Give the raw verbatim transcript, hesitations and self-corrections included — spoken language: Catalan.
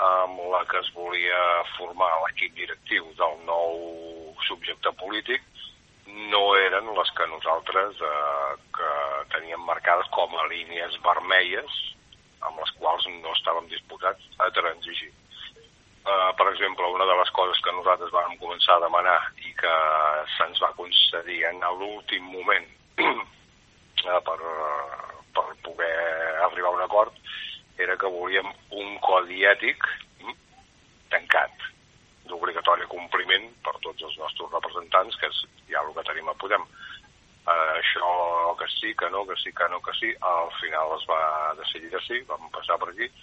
amb la que es volia formar l'equip directiu del nou subjecte polític no eren les que nosaltres eh, que teníem marcades com a línies vermelles amb les quals no estàvem disposats a transigir. Eh, per exemple, una de les coses que nosaltres vam començar a demanar i que se'ns va concedir en l'últim moment eh, per, per poder arribar a un acord era que volíem un codi ètic tancat, d'obligatori compliment per tots els nostres representants, que és ja el que tenim a Podem. Eh, això que sí, que no, que sí, que no, que sí, al final es va decidir que sí, vam passar per aquí,